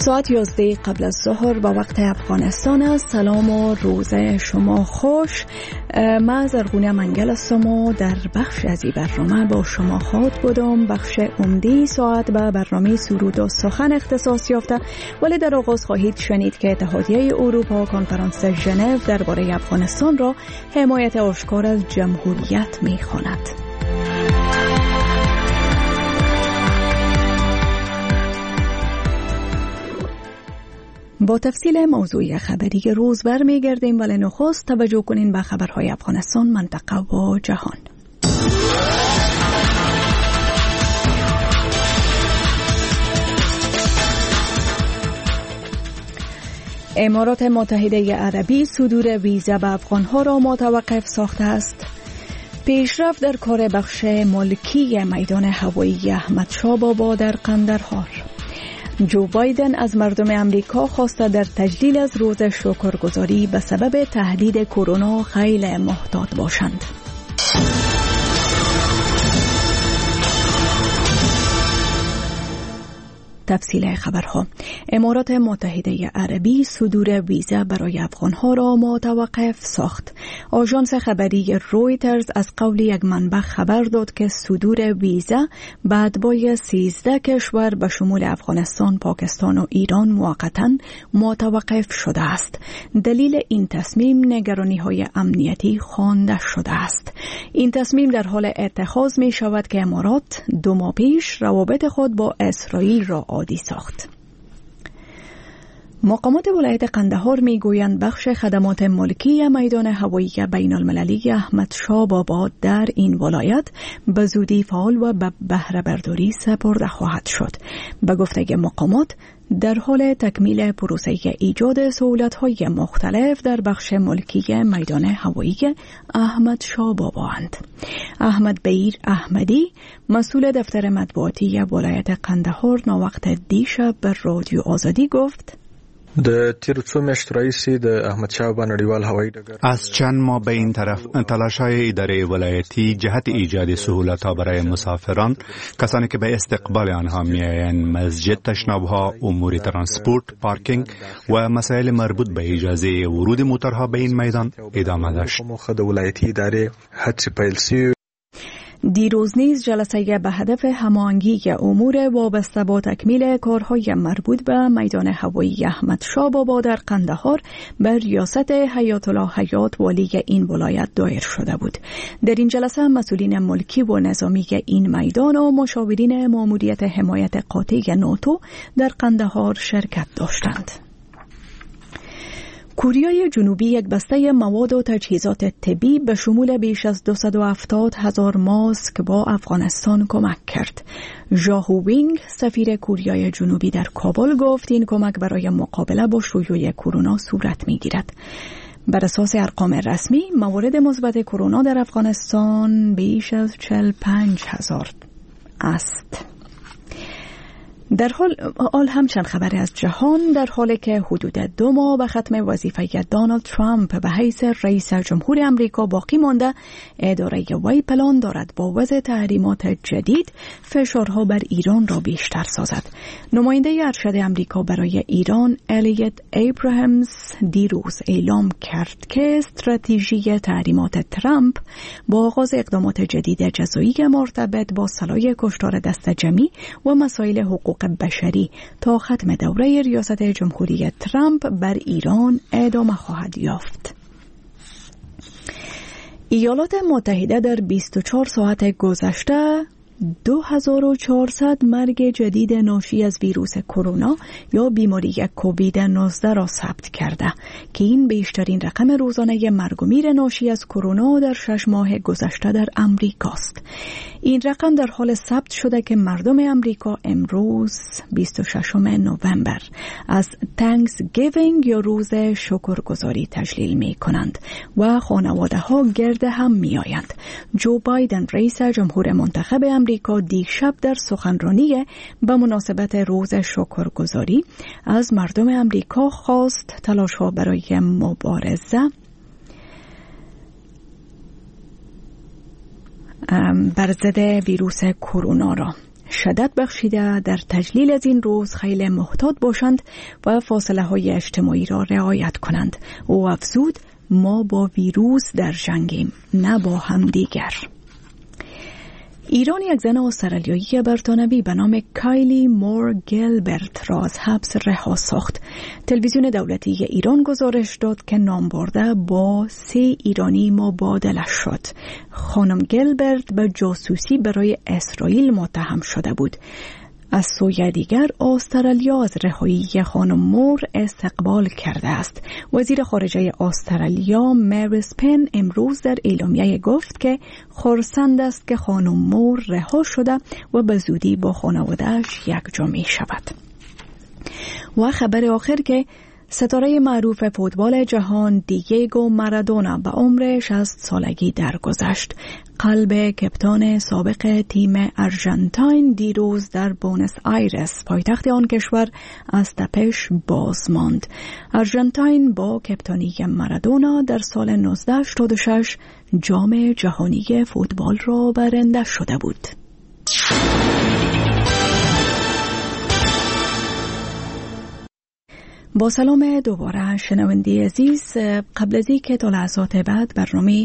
ساعت 11 قبل از ظهر با وقت افغانستان است. سلام و روز شما خوش. من زرغونه منگل هستم و در بخش از این برنامه با شما خواهد بودم. بخش عمده ساعت به برنامه سرود و سخن اختصاص یافته، ولی در آغاز خواهید شنید که اتحادیه اروپا کنفرانس ژنو درباره افغانستان را حمایت آشکار از جمهوریت می‌خواند. با تفصیل موضوع خبری روز برمیگردیم، ولی نخست توجه کنین به خبرهای افغانستان، منطقه و جهان. امارات متحده عربی صدور ویزا به افغانها را متوقف ساخته است. پیشرفت در کار بخش ملکی میدان هوایی احمدشاه بابا در قندهار. جو بایدن از مردم امریکا خواسته در تجلیل از روز شکرگزاری به سبب تهدید کرونا خیلی محتاط باشند. تفصیل خبرها. امارات متحده عربی صدور ویزا برای افغانها را متوقف ساخت. آژانس خبری رویترز از قول یک منبع خبر داد که صدور ویزا به اتباع 13 کشور به شمول افغانستان، پاکستان و ایران موقتاً متوقف شده است. دلیل این تصمیم نگرانی‌های امنیتی خوانده شده است. این تصمیم در حال اتخاذ می شود که امارات 2 ماه پیش روابط خود با اسرائیل را عادی ساخت. مقامات ولایت قندهار میگویند بخش خدمات ملکی میدان هوایی بین المللی احمدشاه بابا در این ولایت به زودی فعال و به بهره برداری سپرده خواهد شد. به گفته مقامات در حال تکمیل پروسه ایجاد سهولت‌های مختلف در بخش ملکی میدان هوایی احمدشاه بابا اند. احمد بیر احمدی مسئول دفتر مطبوعاتی ولایت قندهار ناوقت دیشب به رادیو آزادی گفت: د تیر څو میاشتو راهیسې د احمدشاه بابا نړیوال هوایي ډګر از چند ماه به این طرف تلاش‌های اداره ولایتی جهت ایجاد سهولت‌ها برای مسافران، کسانی که به استقبال آنها می‌آیند، مسجد، تشناب‌ها، امور ترانسپورت، پارکینگ و مسائل مربوط به اجازه ورود موترها به این میدان ادامه داشت. موخه د ولایتي ادارې هڅې پیل شوې. دیروز نیز جلسه به هدف هماهنگی امور وابسته با تکمیل کارهای مربوط به میدان هوایی احمدشاه بابا در قندهار بر ریاست حیات الله حیات والی این ولایت دایر شده بود. در این جلسه مسئولین ملکی و نظامی این میدان و مشاورین ماموریت حمایت قاطع ناتو در قندهار شرکت داشتند. کره جنوبی یک بسته مواد و تجهیزات طبی به شمول بیش از 270,000 ماسک با افغانستان کمک کرد. ژاهو وینگ سفیر کره جنوبی در کابل گفت این کمک برای مقابله با شیوع کرونا صورت می‌گیرد. بر اساس ارقام رسمی موارد مثبت کرونا در افغانستان بیش از 45,000 است. در حال همچنین خبری از جهان، در حالی که حدود 2 ماه به ختم وظیفه دونالد ترامپ به حیث رئیس جمهور امریکا باقی مانده، اداره وی پلان دارد با وضع تحریمات جدید فشارها بر ایران را بیشتر سازد. نماینده ارشد امریکا برای ایران الیت ابراهامز دیروز اعلام کرد که استراتژی تحریمات ترامپ با آغاز اقدامات جدید جزایی مرتبط با سلاح کشتار دست جمعی و مسائل حقوق بشری تا ختم دوره ریاست جمهوری ترامپ بر ایران ادامه خواهد یافت. ایالات متحده در 24 ساعت گذشته 2400 مرگ جدید ناشی از ویروس کرونا یا بیماری کووید 19 را ثبت کرده که این بیشترین رقم روزانه مرگ و میر ناشی از کرونا در 6 ماه گذشته در امریکا است. این رقم در حال ثبت شده که مردم امریکا امروز 26 نوامبر از تانکسگیوینگ یا روز شکرگزاری تجلیل می کنند و خانواده ها گرد هم می آیند. جو بایدن رئیس جمهور منتخب امریکا دیشب در سخنرانی به مناسبت روز شکرگزاری از مردم امریکا خواست تلاش‌ها برای مبارزه بر ضد ویروس کرونا را شدت بخشیده در تجلیل از این روز خیلی محتاط باشند و فاصله های اجتماعی را رعایت کنند. او افزود ما با ویروس در جنگیم، نه با همدیگر. ایران یک زن استرالیایی بریتانوی به نام کایلی مور گیلبرت را از حبس رها ساخت. تلویزیون دولتی ایران گزارش داد که نام برده با 3 ایرانی مبادله شد. خانم گیلبرت به جاسوسی برای اسرائیل متهم شده بود. از سوی دیگر استرالیا از رهایی خانم مور استقبال کرده است. وزیر خارجه استرالیا مریس پن امروز در اعلامیه گفت که خرسند است که خانم مور رها شده و به زودی با خانواده‌اش یکجا می شود. و خبر آخر که ستاره معروف فوتبال جهان دیگو مارادونا به عمر 60 سالگی درگذشت. قلب کپتان سابق تیم ارژانتین دیروز در بونس آیرس پایتخت آن کشور از تپش باز ماند. ارژانتین با کپتانی مارادونا در سال 1986 جام جهانی فوتبال را برنده شده بود. با سلام دوباره شنونده عزیز، قبل از اینکه تا لحظات بعد برنامه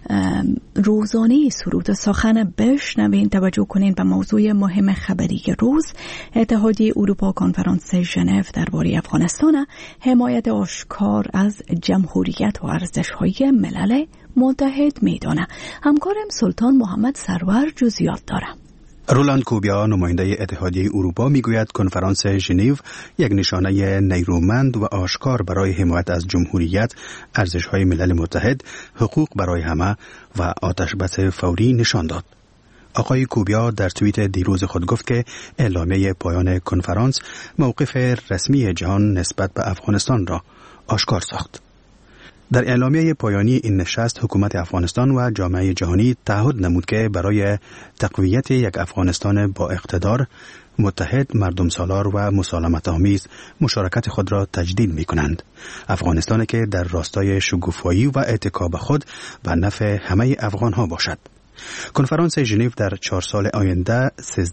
روزانه سرود و سخن بشنوین، توجه کنین به موضوع مهم خبری روز. اتحادیه اروپا کنفرانس ژنو درباره افغانستان حمایت آشکار از جمهوریت و ارزش‌های ملل متحد می‌دانه. همکارم سلطان محمد سرور جزئیات داره. رولاند کوبیا نماینده اتحادیه اروپا میگوید کنفرانس ژنو یک نشانه نیرومند و آشکار برای حمایت از جمهوریت، ارزش‌های ملل متحد، حقوق برای همه و آتش‌بس فوری نشان داد. آقای کوبیا در توییت دیروز خود گفت که اعلامیه پایان کنفرانس موقف رسمی جهان نسبت به افغانستان را آشکار ساخت. در اعلامیه پایانی این نشست حکومت افغانستان و جامعه جهانی تعهد نمود که برای تقویت یک افغانستان با اقتدار، متحد، مردم سالار و مسالمت آمیز مشارکت خود را تجدید می کنند. افغانستانی که در راستای شکوفایی و اتکا به خود و نفع همه افغان ها باشد. کنفرانس ژنو در 4 سال آینده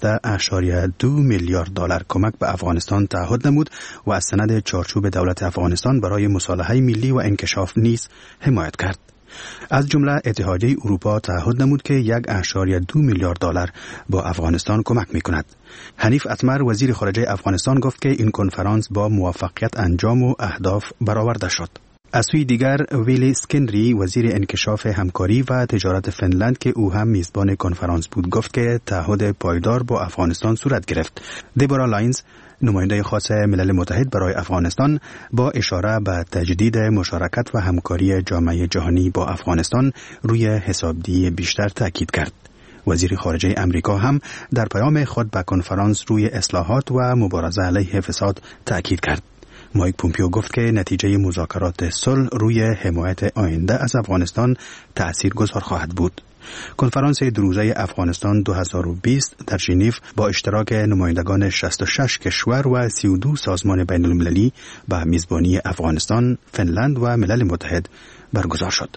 13.2 میلیارد دلار کمک به افغانستان تعهد نمود و از سند چارچوب دولت افغانستان برای مصالحه ملی و انکشاف نیز حمایت کرد. از جمله اتحادیه اروپا تعهد نمود که 1.2 میلیارد دلار با افغانستان کمک می‌کند. حنیف اتمر وزیر خارجه افغانستان گفت که این کنفرانس با موفقیت انجام و اهداف برآورده شد. از سوی دیگر ویلی سکندری وزیر انکشاف همکاری و تجارت فنلند که او هم میزبان کنفرانس بود گفت که تعهد پایدار با افغانستان صورت گرفت. دیبورا لاینز نماینده خاص ملل متحد برای افغانستان با اشاره به تجدید مشارکت و همکاری جامعه جهانی با افغانستان روی حسابدهی بیشتر تاکید کرد. وزیر خارجه امریکا هم در پیام خود به کنفرانس روی اصلاحات و مبارزه علیه فساد تاکید کرد. مایک پومپیو گفت که نتیجه مذاکرات صلح روی حمایت آینده از افغانستان تأثیرگذار خواهد بود. کنفرانس 2 روزه افغانستان 2020 در ژنو با اشتراک نمایندگان 66 کشور و 32 سازمان بین المللی به میزبانی افغانستان، فنلند و ملل متحد برگزار شد.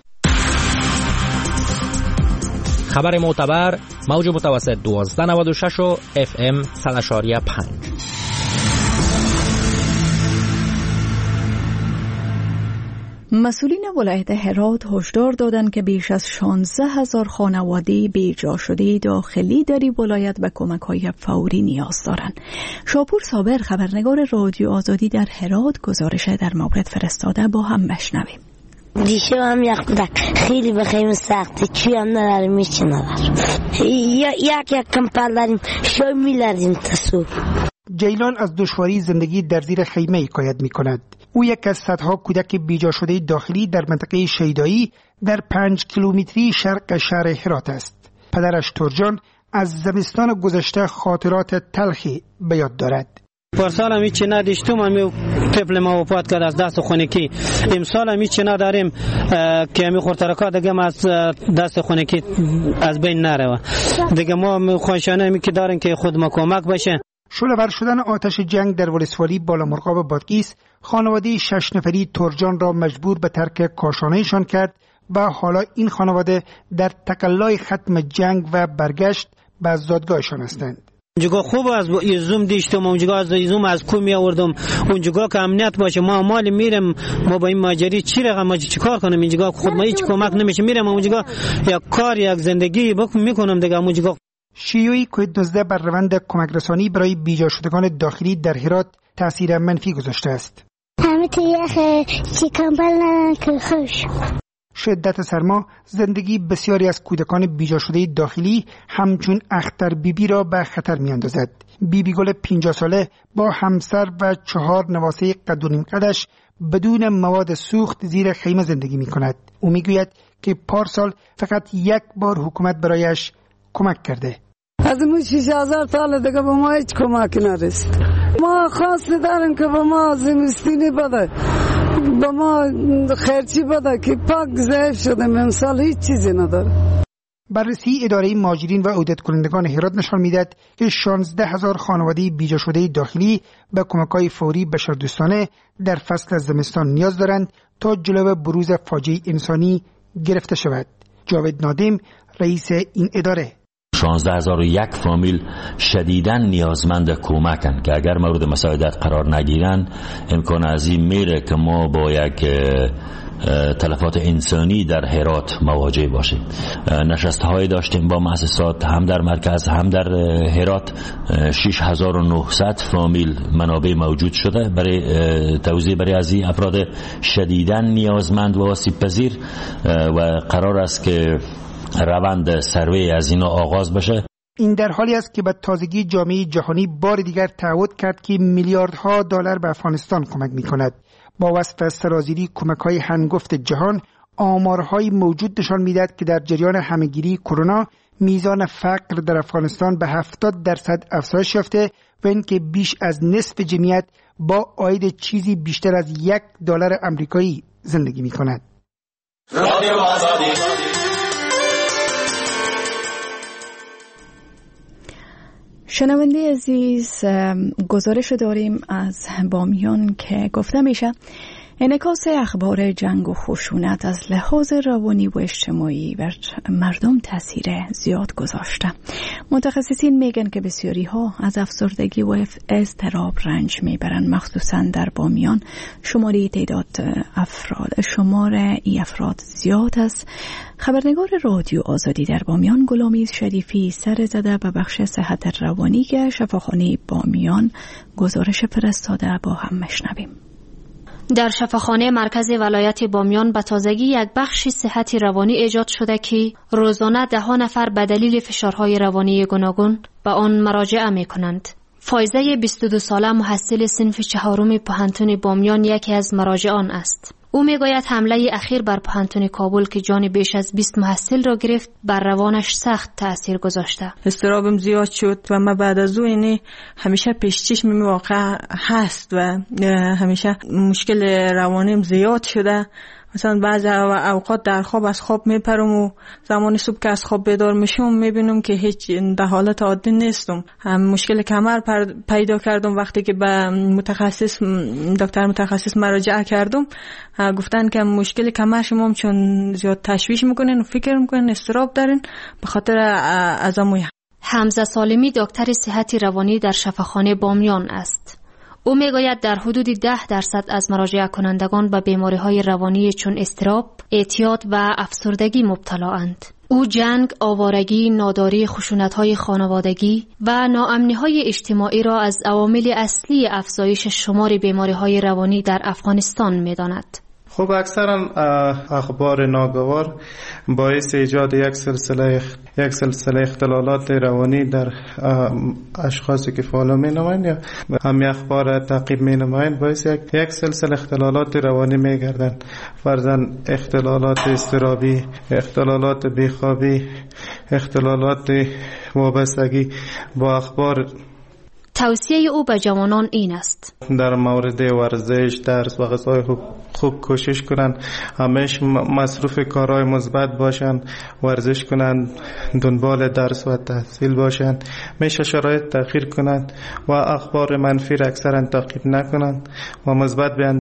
خبر معتبر موج متوسط 1296 و FM 100.5. مسئولین ولایت هرات هشدار دادند که بیش از 16,000 خانواده بیجا شده داخلی در این ولایت به کمک‌های فوری نیاز دارند. شاپور صابر خبرنگار رادیو آزادی در هرات گزارش در مورد فرستاده، با هم بشنویم. دیشب هم یک کودک خیلی به خیمه سخته، چی هم نداریم، هیچی نداریم. یک کمپل داریم، شای میلردیم تا صبح. جیلان از دشواری زندگی در زیر خیمه حکایت می کند. او یک از صدها کودک بیجا شده داخلی در منطقه شیدایی در 5 کیلومتری شرق شهر هرات است. پدرش ترجان از زمستان گذشته خاطرات تلخی به یاد دارد. پارسال هم هیچی نداشتم، همی طفل ما وفات کرد از دست خونکی. امسال هم هیچی نداریم که همی خورترکا دیگه از دست خونکی از بین نره. دیگه ما خواهشانه همی که داریم که خود ما کمک بشه. شعله‌ور شدن آتش جنگ در ولسوالی بالامرغاب بادغیس خانواده 6 نفری ترجان را مجبور به ترک کاشانه‌شان کرد و حالا این خانواده در تقلای ختم جنگ و برگشت به زادگاهشان هستند. اونجا خوب از زوم دیشتم، اونجا از زوم از کو می آوردم، اونجا که امنیت باشه ما مال میرم، ما با این ماجری چی رقم ما چیکار کنم؟ اینجا خود ما هیچ کمک نمیشه، میرم اونجا یک کار یک زندگی میکنم دیگه. اونجا شیوع کووید 19 بر روند کمک رسانی برای بیجا شدگان داخلی در هرات تاثیر منفی گذاشته است. همه تو یخ چیکمبل ندارن که خوش. شدت سرما زندگی بسیاری از کودکان بیجا شده داخلی همچون اختر بیبی را به خطر می اندازد. بیبی گل 50 ساله با همسر و 4 نواسه قد و نیم قدش بدون مواد سوخت زیر خیمه زندگی می کند. او می گوید که پارسال فقط یک بار حکومت برایش کمک کرده. از اون 6000 سال دیگه به ما هیچ کمک نرسید. ما خواست داریم که به ما زمستونی بده، به ما خرچی بده که پاک ضعیف شدیم، امسال هیچ چیزی نداره. بررسی اداره مهاجرین و عودت کنندگان هرات نشان میدهد که 16000 خانواده بیجا شده داخلی به کمک‌های فوری بشردوستانه در فصل زمستان نیاز دارند تا جلو بروز فاجعه انسانی گرفته شود. جاوید نادم رئیس این اداره: 16001 فامیل شدیداً نیازمند کمکن که اگر مورد مساعدت قرار نگیرن امکان عظیم میره که ما با یک تلفات انسانی در هرات مواجه باشیم. نشست‌های داشتیم با مؤسسات هم در مرکز هم در هرات. 6900 فامیل منابع موجود شده برای توزیع برای از این افراد شدیداً نیازمند و آسیب پذیر و قرار است که روند سروی از اینا آغاز بشه. این در حالی است که به تازگی جامعه جهانی بار دیگر تعهد کرد که میلیاردها دلار به افغانستان کمک می‌کند. با وصف سرازیری کمک‌های هنگفت جهان، آمارهای موجود نشان می‌دهد که در جریان همه‌گیری کرونا میزان فقر در افغانستان به 70% افزایش یافته و اینکه بیش از نصف جمعیت با عاید چیزی بیشتر از $1 آمریکایی زندگی می‌کند. شنونده عزیز، گزارش داریم از بامیان که گفته میشه انعکاس اخبار جنگ و خشونت از لحاظ روانی و اجتماعی بر مردم تاثیر زیاد گذاشته. متخصصین میگن که بسیاری ها از افسردگی و اضطراب رنج میبرن، مخصوصا در بامیان شمار ای افراد زیاد است. خبرنگار رادیو آزادی در بامیان غلامی شریفی سر زده به بخش صحت روانی که شفاخانه بامیان گزارش فرستاده، با هم مشنویم. در شفاخانه مرکز ولایت بامیان به تازگی یک بخش صحت روانی ایجاد شده که روزانه 10 نفر به دلیل فشارهای روانی گوناگون به آن مراجعه می کنند. فایزه 22 ساله محصل صنف 4 پوهنتون بامیان یکی از مراجعان است. او میگوید حمله اخیر بر پوهنتون کابل که جان بیش از 20 محصل را گرفت بر روانش سخت تأثیر گذاشته. اضطرابم زیاد شد و من بعد از او اینه همیشه پیش چشم واقع هست و همیشه مشکل روانیم زیاد شده. مثلا بعضی اوقات در خواب از خواب میپرم و زمان صبح که از خواب بیدار میشم میبینم که هیچ در حالت عادی نیستم. مشکل کمر پیدا کردم. وقتی که به دکتر متخصص مراجعه کردم گفتن که مشکل کمر شما چون زیاد تشویش میکنین و فکر میکنین اضطراب دارین به خاطر عزموی. حمزه سالمی دکتر صحت روانی در شفاخانه بامیان است. او میگوید در حدود 10% از مراجعه کنندگان به بیماری‌های روانی چون اضطراب، اعتیاد و افسردگی مبتلااند. او جنگ، آوارگی، ناداری، خشونت‌های خانوادگی و ناامنی‌های اجتماعی را از عوامل اصلی افزایش شمار بیماری‌های روانی در افغانستان می‌داند. خب اکثرا اخبار ناگوار باعث ایجاد یک سلسله اختلالات روانی در اشخاصی که فالو می نمایند یا همی اخبار تعقیب می نمایند باعث یک سلسله اختلالات روانی می گردند. فرضاً اختلالات اضطرابی، اختلالات بیخوابی، اختلالات وابستگی با اخبار. توصیه او به جوانان این است: در مورد ورزش، درس و غذای خوب کوشش کنند، همیشه مصروف کارهای مثبت باشند، ورزش کنند، دنبال درس و تحصیل باشند، میشه شرایط تغییر کنند و اخبار منفی را اکثرا تعقیب نکنند و مثبت بیان